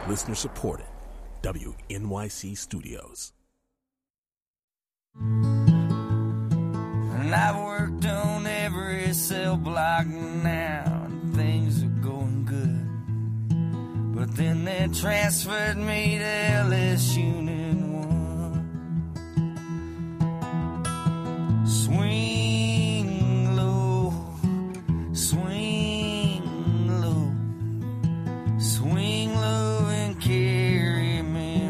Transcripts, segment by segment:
Listener supported. WNYC Studios. And I've worked on every cell block now, and things are going good. But then they transferred me to LS Unit 1. Swing low, swing low and carry me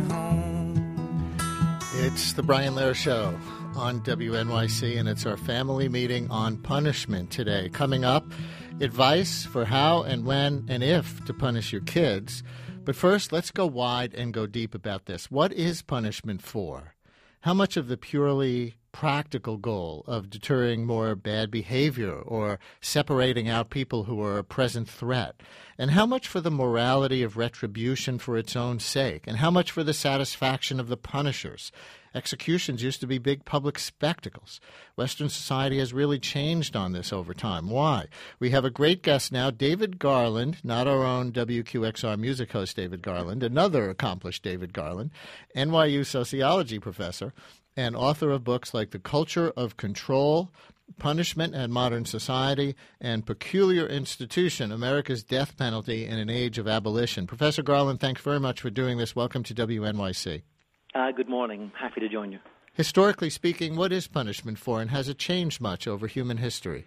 home. It's the Brian Lehrer Show on WNYC, and it's our family meeting on punishment today. Coming up, advice for how and when and if to punish your kids. But first, let's go wide and go deep about this. What is punishment for? How much of the purely practical goal of deterring more bad behavior or separating out people who are a present threat? And how much for the morality of retribution for its own sake? And how much for the satisfaction of the punishers? Executions used to be big public spectacles. Western society has really changed on this over time. Why? We have a great guest now, David Garland, not our own WQXR music host David Garland, another accomplished David Garland, NYU sociology professor, and author of books like The Culture of Control, Punishment and Modern Society, and Peculiar Institution, America's Death Penalty in an Age of Abolition. Professor Garland, thanks very much for doing this. Welcome to WNYC. Good morning. Happy to join you. Historically speaking, what is punishment for, and has it changed much over human history?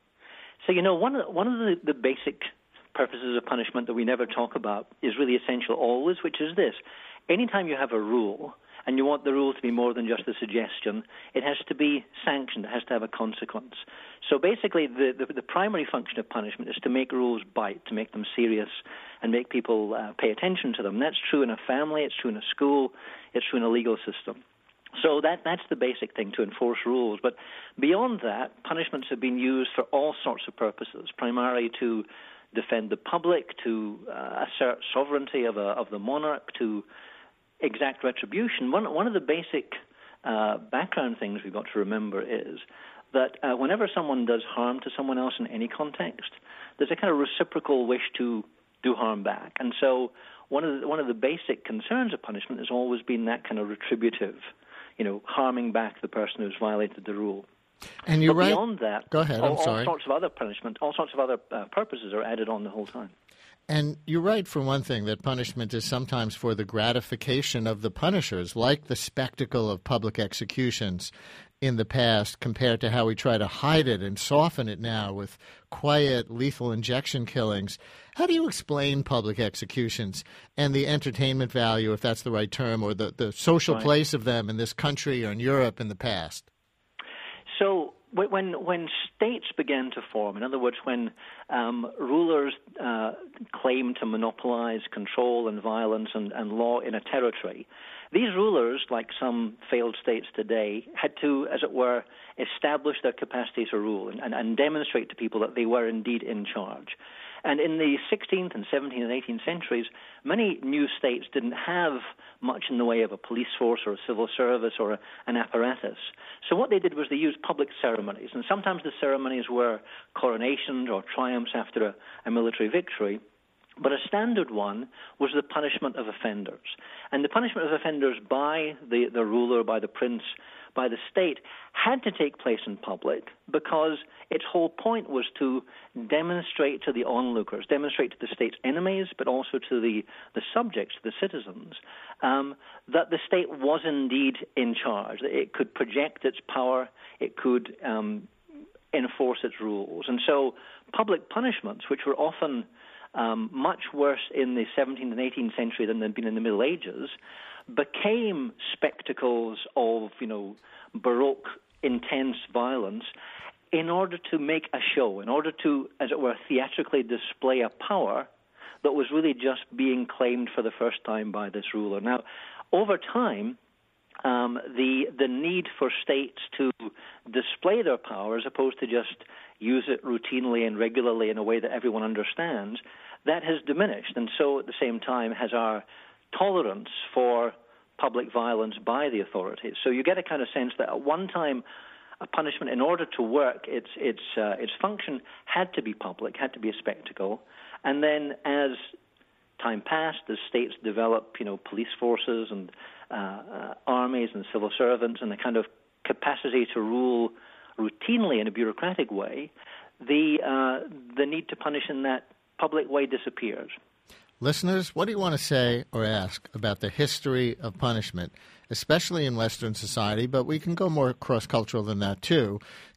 So, one of the basic purposes of punishment that we never talk about is really essential always, which is this. Anytime you have a rule, and you want the rule to be more than just a suggestion, it has to be sanctioned. It has to have a consequence. So basically, the primary function of punishment is to make rules bite, to make them serious, and make people pay attention to them. That's true in a family, it's true in a school, it's true in a legal system. So that's the basic thing, to enforce rules. But beyond that, punishments have been used for all sorts of purposes, primarily to defend the public, to assert sovereignty of the monarch, to exact retribution. One of the basic background things we've got to remember is that whenever someone does harm to someone else in any context, there's a kind of reciprocal wish to do harm back. And so one of the basic concerns of punishment has always been that kind of retributive, harming back the person who's violated the rule. And you're but right. Beyond that, go ahead. I'm sorry. All sorts of other punishment, all sorts of other purposes are added on the whole time. And you're right, for one thing, that punishment is sometimes for the gratification of the punishers, like the spectacle of public executions in the past, compared to how we try to hide it and soften it now with quiet, lethal injection killings. How do you explain public executions and the entertainment value, if that's the right term, or the social place of them in this country or in Europe in the past? So when states began to form, in other words, when rulers claimed to monopolize control and violence and law in a territory, these rulers, like some failed states today, had to, as it were, establish their capacity to rule and demonstrate to people that they were indeed in charge. And in the 16th and 17th and 18th centuries, many new states didn't have much in the way of a police force or a civil service or an apparatus. So what they did was they used public ceremonies. And sometimes the ceremonies were coronations or triumphs after a military victory. But a standard one was the punishment of offenders. And the punishment of offenders by the ruler, by the prince, by the state, had to take place in public because its whole point was to demonstrate to the onlookers, demonstrate to the state's enemies, but also to the subjects, the citizens, that the state was indeed in charge, that it could project its power, it could enforce its rules. And so public punishments, which were often much worse in the 17th and 18th century than they'd been in the Middle Ages, became spectacles of, Baroque, intense violence in order to make a show, in order to, as it were, theatrically display a power that was really just being claimed for the first time by this ruler. Now, over time, the need for states to display their power as opposed to just use it routinely and regularly in a way that everyone understands, that has diminished. And so at the same time has our tolerance for public violence by the authorities. So you get a kind of sense that at one time a punishment, in order to work, its function had to be public, had to be a spectacle. And then as time passed, as states developed, police forces and armies and civil servants and the kind of capacity to rule routinely in a bureaucratic way, the need to punish in that public way disappears. Listeners, what do you want to say or ask about the history of punishment, especially in Western society, but we can go more cross-cultural than that too.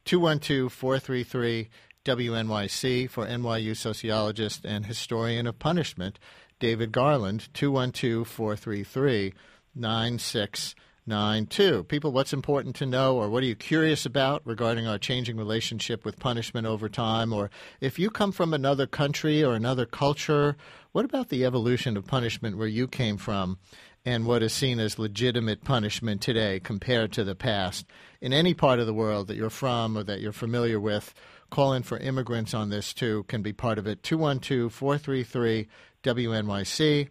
212-433-WNYC for NYU sociologist and historian of punishment, David Garland, 212-433-9692. People, what's important to know, or what are you curious about regarding our changing relationship with punishment over time? Or if you come from another country or another culture, what about the evolution of punishment where you came from and what is seen as legitimate punishment today compared to the past? In any part of the world that you're from or that you're familiar with, call in for immigrants on this too, can be part of it. 212-433-WNYC,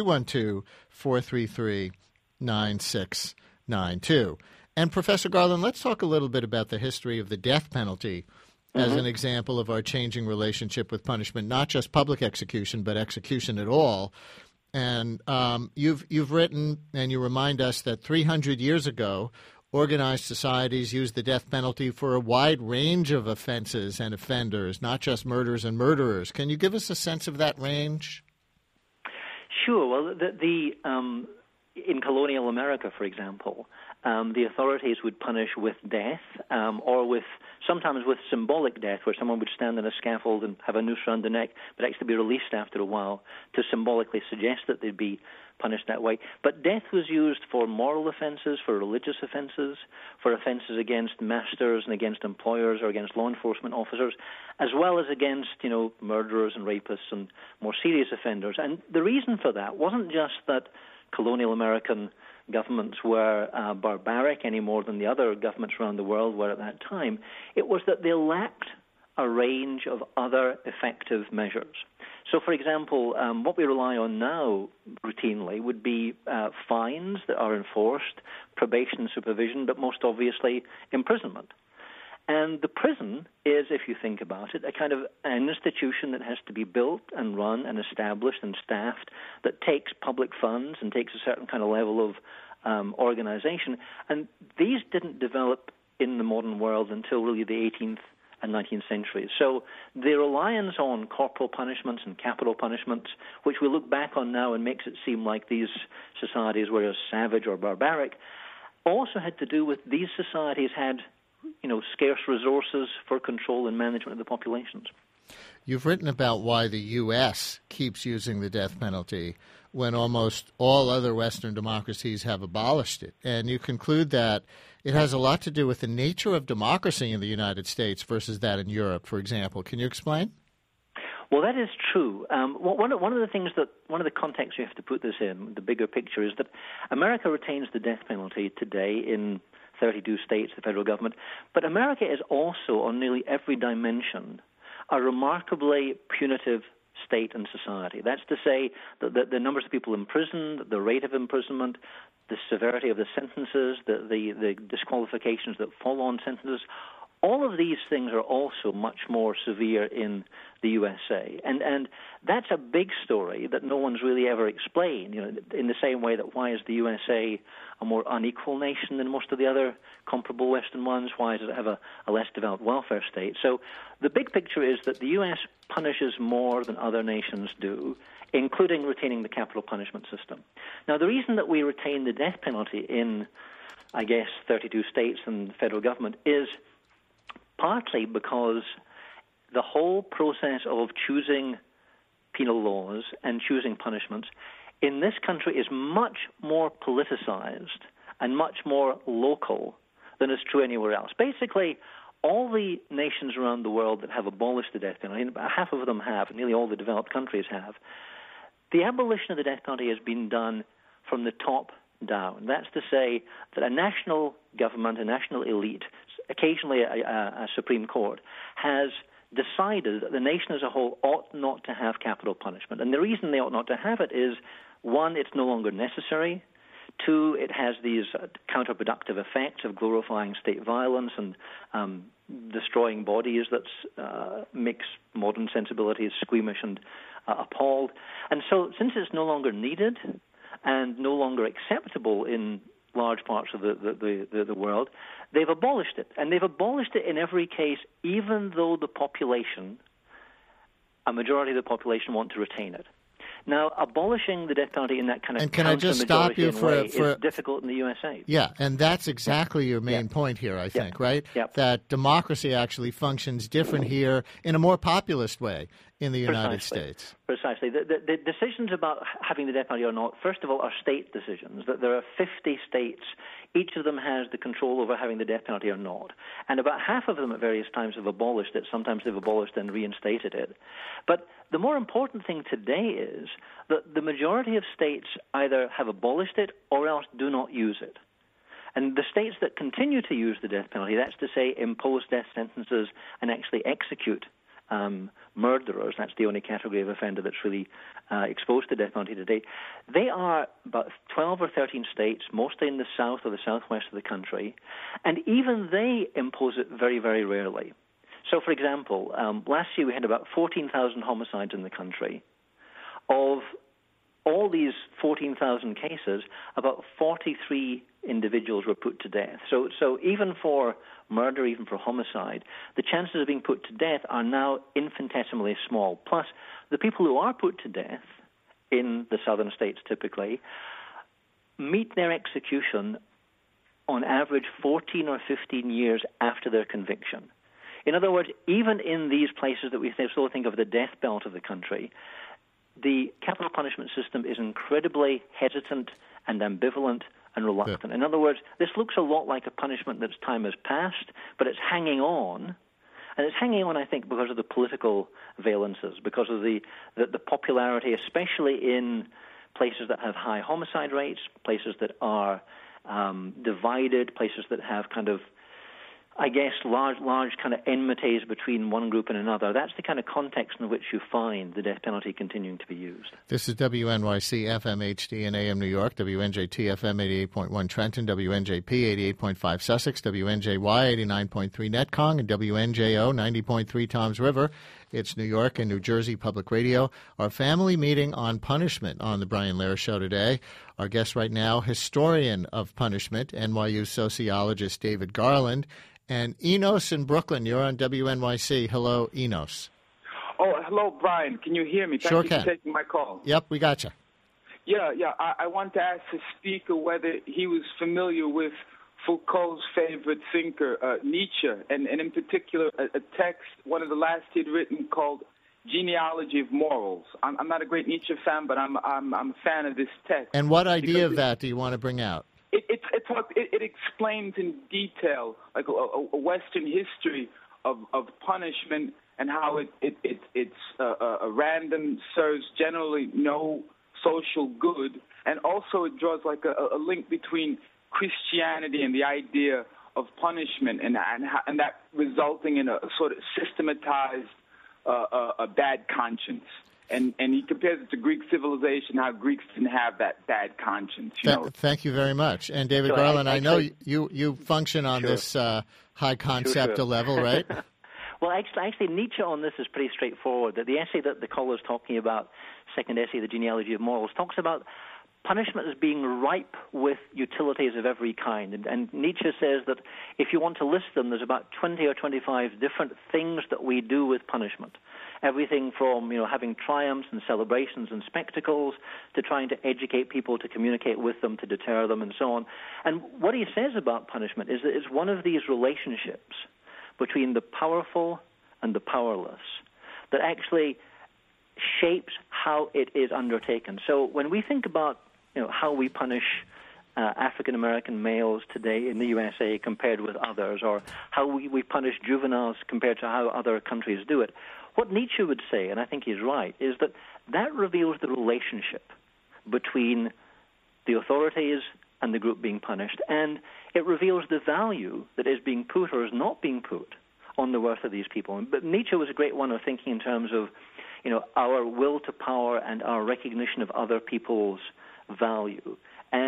212-433-9692. And Professor Garland, let's talk a little bit about the history of the death penalty as an example of our changing relationship with punishment, not just public execution, but execution at all. And you've written, and you remind us that 300 years ago, organized societies used the death penalty for a wide range of offenses and offenders, not just murderers and murderers. Can you give us a sense of that range? Sure. Well, in colonial America, for example, the authorities would punish with death or sometimes with symbolic death, where someone would stand on a scaffold and have a noose around the neck, but actually be released after a while to symbolically suggest that they'd be punished that way. But death was used for moral offenses, for religious offenses, for offenses against masters and against employers or against law enforcement officers, as well as against, murderers and rapists and more serious offenders. And the reason for that wasn't just that colonial American governments were barbaric any more than the other governments around the world were at that time. It was that they lacked a range of other effective measures. So, for example, what we rely on now routinely would be fines that are enforced, probation and supervision, but most obviously imprisonment. And the prison is, if you think about it, a kind of an institution that has to be built and run and established and staffed that takes public funds and takes a certain kind of level of organization. And these didn't develop in the modern world until really the 18th and 19th centuries. So the reliance on corporal punishments and capital punishments, which we look back on now and makes it seem like these societies were as savage or barbaric, also had to do with these societies had scarce resources for control and management of the populations. You've written about why the U.S. keeps using the death penalty when almost all other Western democracies have abolished it. And you conclude that it has a lot to do with the nature of democracy in the United States versus that in Europe, for example. Can you explain? Well, that is true. One of the contexts you have to put this in, the bigger picture, is that America retains the death penalty today in 32 states, the federal government. But America is also, on nearly every dimension, a remarkably punitive state and society. That's to say that the numbers of people imprisoned, the rate of imprisonment, the severity of the sentences, the disqualifications that follow on sentences, all of these things are also much more severe in the USA. And that's a big story that no one's really ever explained, in the same way that why is the USA a more unequal nation than most of the other comparable Western ones? Why does it have a less developed welfare state? So the big picture is that the U.S. punishes more than other nations do, including retaining the capital punishment system. Now, the reason that we retain the death penalty in, 32 states and the federal government is partly because the whole process of choosing penal laws and choosing punishments in this country is much more politicized and much more local than is true anywhere else. Basically, all the nations around the world that have abolished the death penalty, about half of them have, nearly all the developed countries have, the abolition of the death penalty has been done from the top down. That's to say that a national government, a national elite, occasionally a Supreme Court, has decided that the nation as a whole ought not to have capital punishment. And the reason they ought not to have it is, one, it's no longer necessary. Two, it has these counterproductive effects of glorifying state violence and destroying bodies that makes modern sensibilities squeamish and appalled. And so since it's no longer needed and no longer acceptable in large parts of the world, they've abolished it. And they've abolished it in every case, even though the population, a majority of the population, want to retain it. Now, abolishing the death penalty in that kind of and can I just stop you for is difficult in the USA. Yeah, and that's exactly your main point here, I think, right? Yep. That democracy actually functions different here in a more populist way in the United States. Precisely. The decisions about having the death penalty or not, first of all, are state decisions. There are 50 states. Each of them has the control over having the death penalty or not. And about half of them at various times have abolished it. Sometimes they've abolished and reinstated it. But the more important thing today is that the majority of states either have abolished it or else do not use it. And the states that continue to use the death penalty, that's to say impose death sentences and actually execute murderers, that's the only category of offender that's really exposed to death penalty today, they are about 12 or 13 states, mostly in the south or the southwest of the country, and even they impose it very, very rarely. So, for example, last year we had about 14,000 homicides in the country. Of all these 14,000 cases, about 43 individuals were put to death. So even for murder, even for homicide, the chances of being put to death are now infinitesimally small. Plus, the people who are put to death in the southern states typically meet their execution on average 14 or 15 years after their conviction. In other words, even in these places that we still think of the death belt of the country, the capital punishment system is incredibly hesitant and ambivalent and reluctant. In other words, this looks a lot like a punishment that's time has passed, but it's hanging on. And it's hanging on, I think, because of the political valences, because of the popularity, especially in places that have high homicide rates, places that are divided, places that have kind of, I guess, large kind of enmities between one group and another. That's the kind of context in which you find the death penalty continuing to be used. This is WNYC FM HD and AM New York, WNJT FM 88.1 Trenton, WNJP 88.5 Sussex, WNJY 89.3 Netcong, and WNJO 90.3 Toms River. It's New York and New Jersey Public Radio. Our family meeting on punishment on the Brian Lehrer Show today. Our guest right now, historian of punishment, NYU sociologist David Garland. And Enos in Brooklyn, you're on WNYC. Hello, Enos. Oh, hello, Brian. Can you hear me? Thank you for taking my call. Yep, we got you. Yeah. I want to ask the speaker whether he was familiar with Foucault's favorite thinker, Nietzsche, and in particular a text, one of the last he'd written called Genealogy of Morals. I'm not a great Nietzsche fan, but I'm a fan of this text. And what idea of that do you want to bring out? It explains in detail like a Western history of punishment and how it's a random, serves generally no social good, and also it draws like a link between Christianity and the idea of punishment and that resulting in a sort of systematized a bad conscience. And he compares it to Greek civilization, how Greeks didn't have that bad conscience. Thank you very much. And David Garland, I know you function on this high concept level, right? Well, actually, Nietzsche on this is pretty straightforward. The essay that the caller is talking about, second essay, The Genealogy of Morals, talks about punishment as being ripe with utilities of every kind. And Nietzsche says that if you want to list them, there's about 20 or 25 different things that we do with punishment. Everything from, having triumphs and celebrations and spectacles to trying to educate people, to communicate with them, to deter them, and so on. And what he says about punishment is that it's one of these relationships between the powerful and the powerless that actually shapes how it is undertaken. So when we think about how we punish African-American males today in the USA compared with others, or how we punish juveniles compared to how other countries do it, what Nietzsche would say, and I think he's right, is that reveals the relationship between the authorities and the group being punished, and it reveals the value that is being put or is not being put on the worth of these people. But Nietzsche was a great one of thinking in terms of, our will to power and our recognition of other people's value. And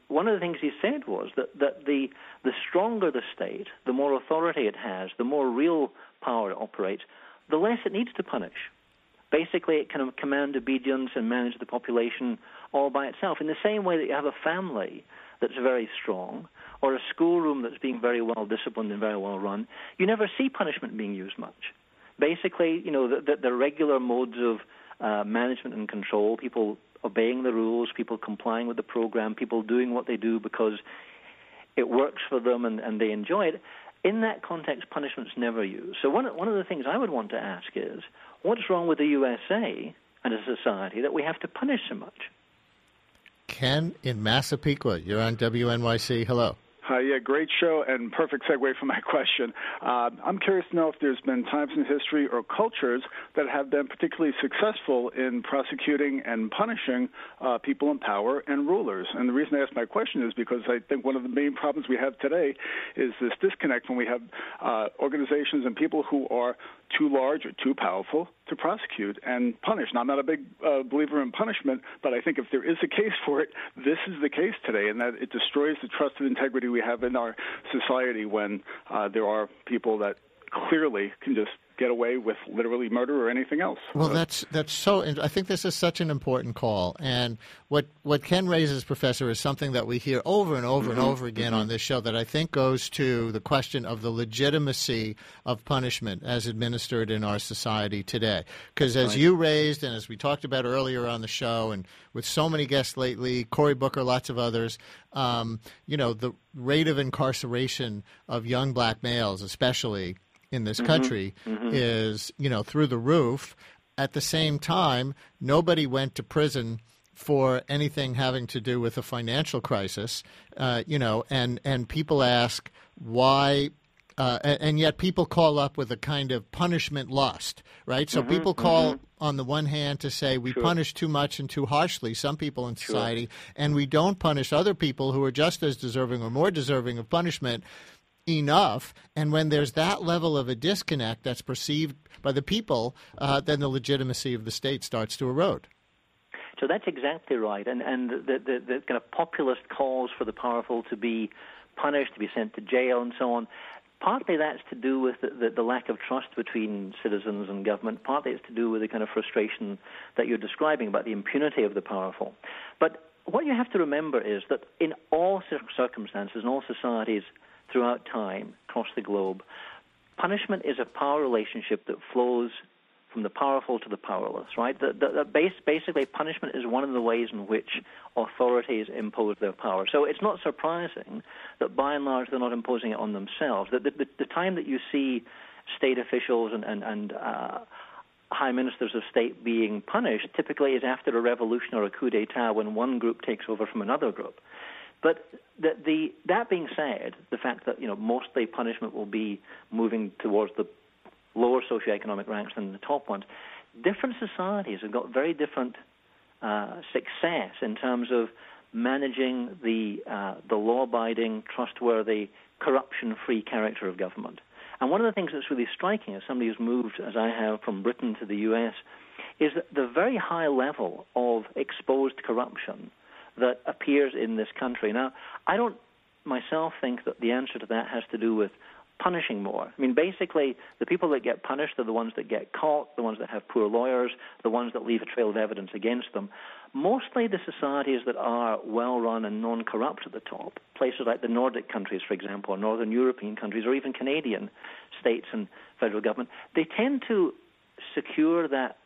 one of the things he said was that the stronger the state, the more authority it has, the more real power it operates, the less it needs to punish. Basically, it can command obedience and manage the population all by itself. In the same way that you have a family that's very strong, or a schoolroom that's being very well disciplined and very well run, you never see punishment being used much. Basically, the regular modes of management and control, people obeying the rules, people complying with the program, people doing what they do because it works for them and they enjoy it. In that context, punishment's never used. So one of the things I would want to ask is, what's wrong with the USA and a society that we have to punish so much? Ken in Massapequa, you're on WNYC. Hello. Hi, yeah, great show and perfect segue for my question. I'm curious to know if there's been times in history or cultures that have been particularly successful in prosecuting and punishing people in power and rulers. And the reason I ask my question is because I think one of the main problems we have today is this disconnect when we have organizations and people who are too large or too powerful to prosecute and punish. Now, I'm not a big believer in punishment, but I think if there is a case for it, this is the case today, and that it destroys the trust and integrity we have in our society when there are people that clearly can just get away with literally murder or anything else. Well, that's so. I think this is such an important call, and what Ken raises, Professor, is something that we hear over and over and over again on this show that I think goes to the question of the legitimacy of punishment as administered in our society today. Because as you raised, and as we talked about earlier on the show, and with so many guests lately, Cory Booker, lots of others, the rate of incarceration of young black males, especially in this country, is, through the roof. At the same time, nobody went to prison for anything having to do with a financial crisis, and people ask why, and yet people call up with a kind of punishment lust, right? So people call on the one hand to say we punish too much and too harshly some people in society, and we don't punish other people who are just as deserving or more deserving of punishment enough. And when there's that level of a disconnect that's perceived by the people, then the legitimacy of the state starts to erode. So that's exactly right. And the kind of populist calls for the powerful to be punished, to be sent to jail and so on, partly that's to do with the lack of trust between citizens and government. Partly it's to do with the kind of frustration that you're describing about the impunity of the powerful. But what you have to remember is that in all circumstances, in all societies, throughout time, across the globe, punishment is a power relationship that flows from the powerful to the powerless, right? Basically, punishment is one of the ways in which authorities impose their power. So it's not surprising that, by and large, they're not imposing it on themselves. The time that you see state officials and high ministers of state being punished typically is after a revolution or a coup d'etat when one group takes over from another group. But that being said, the fact that mostly punishment will be moving towards the lower socioeconomic ranks than the top ones, different societies have got very different success in terms of managing the law-abiding, trustworthy, corruption-free character of government. And one of the things that's really striking, as somebody who's moved, as I have, from Britain to the U.S., is that the very high level of exposed corruption that appears in this country. Now, I don't myself think that the answer to that has to do with punishing more. I mean, basically, the people that get punished are the ones that get caught, the ones that have poor lawyers, the ones that leave a trail of evidence against them. Mostly the societies that are well-run and non-corrupt at the top, places like the Nordic countries, for example, or Northern European countries, or even Canadian states and federal government, they tend to secure that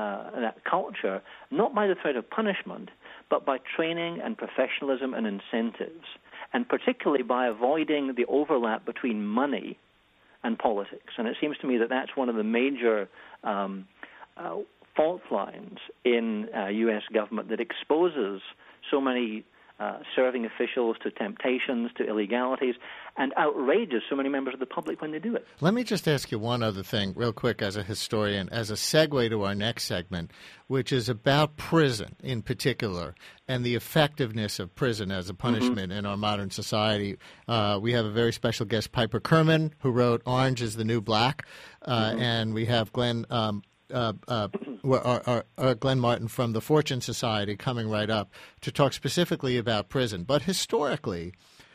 culture not by the threat of punishment, but by training and professionalism and incentives, and particularly by avoiding the overlap between money and politics. And it seems to me that that's one of the major fault lines in U.S. government that exposes so many serving officials to temptations, to illegalities, and outrages so many members of the public when they do it. Let me just ask you one other thing real quick as a historian, as a segue to our next segment, which is about prison in particular and the effectiveness of prison as a punishment in our modern society. We have a very special guest, Piper Kerman, who wrote Orange is the New Black, and we have Glenn Glenn Martin from the Fortune Society coming right up to talk specifically about prison. But historically,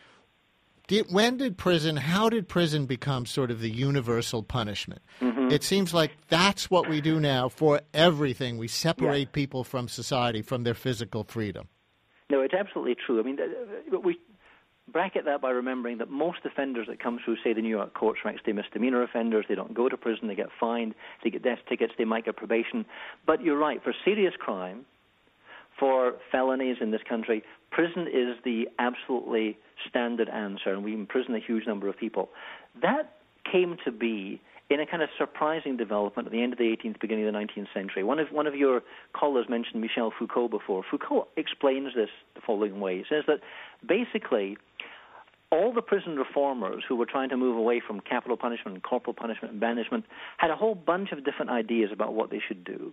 how did prison become sort of the universal punishment? Mm-hmm. It seems like that's what we do now for everything. We separate people from society, from their physical freedom. No, it's absolutely true. I mean, we bracket that by remembering that most offenders that come through, say, the New York courts are actually misdemeanor offenders. They don't go to prison. They get fined. They get death tickets. They might get probation. But you're right. For serious crime, for felonies in this country, prison is the absolutely standard answer, and we imprison a huge number of people. That came to be in a kind of surprising development at the end of the 18th, beginning of the 19th century. One of your callers mentioned Michel Foucault before. Foucault explains this the following way. He says that basically all the prison reformers who were trying to move away from capital punishment and corporal punishment and banishment had a whole bunch of different ideas about what they should do.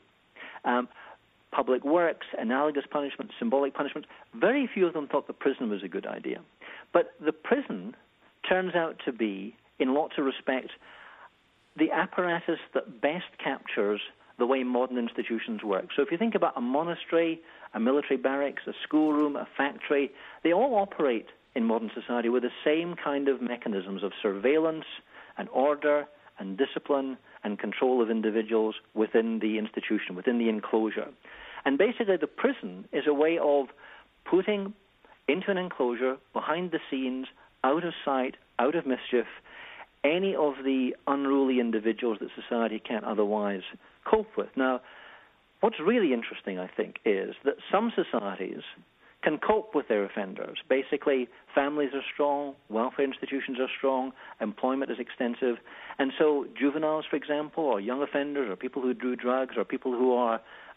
Public works, analogous punishment, symbolic punishment. Very few of them thought the prison was a good idea. But the prison turns out to be, in lots of respects, the apparatus that best captures the way modern institutions work. So if you think about a monastery, a military barracks, a schoolroom, a factory, they all operate in modern society with the same kind of mechanisms of surveillance and order and discipline and control of individuals within the institution, within the enclosure. And basically the prison is a way of putting into an enclosure, behind the scenes, out of sight, out of mischief, any of the unruly individuals that society can't otherwise cope with. Now, what's really interesting, I think, is that some societies can cope with their offenders. Basically, families are strong, welfare institutions are strong, employment is extensive, and so juveniles, for example, or young offenders, or people who do drugs, or people who are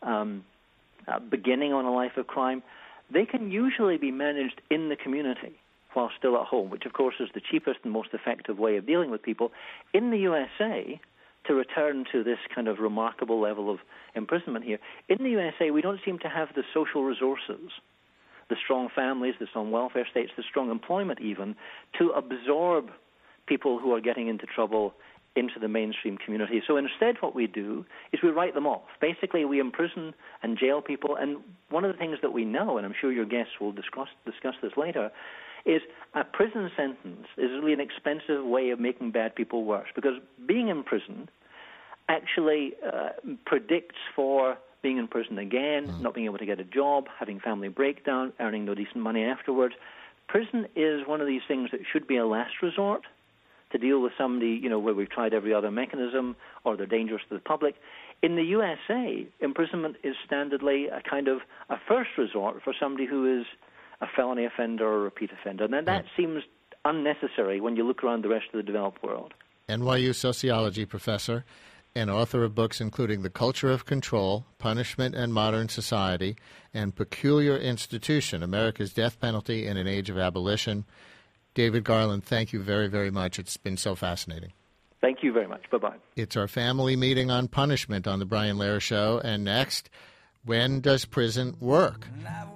beginning on a life of crime, they can usually be managed in the community while still at home, which, of course, is the cheapest and most effective way of dealing with people. In the USA, to return to this kind of remarkable level of imprisonment here, in the USA, we don't seem to have the social resources, the strong families, the strong welfare states, the strong employment even, to absorb people who are getting into trouble into the mainstream community. So instead what we do is we write them off. Basically, we imprison and jail people, and one of the things that we know, and I'm sure your guests will discuss this later, is a prison sentence is really an expensive way of making bad people worse, because being in prison actually predicts for being in prison again, not being able to get a job, having family breakdown, earning no decent money afterwards. Prison is one of these things that should be a last resort to deal with somebody, where we've tried every other mechanism or they're dangerous to the public. In the USA, imprisonment is standardly a kind of a first resort for somebody who is a felony offender or a repeat offender. And that seems unnecessary when you look around the rest of the developed world. NYU sociology professor and author of books including The Culture of Control, Punishment and Modern Society, and Peculiar Institution, America's Death Penalty in an Age of Abolition. David Garland, thank you very, very much. It's been so fascinating. Thank you very much. Bye-bye. It's our family meeting on punishment on The Brian Lehrer Show. And next, when does prison work?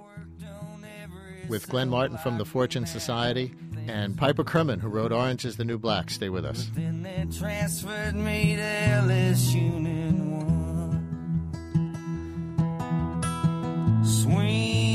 With Glenn Martin from the Fortune Society and Piper Kerman, who wrote Orange is the New Black. Stay with us. Then they transferred me to Ellis Unit 1. Swing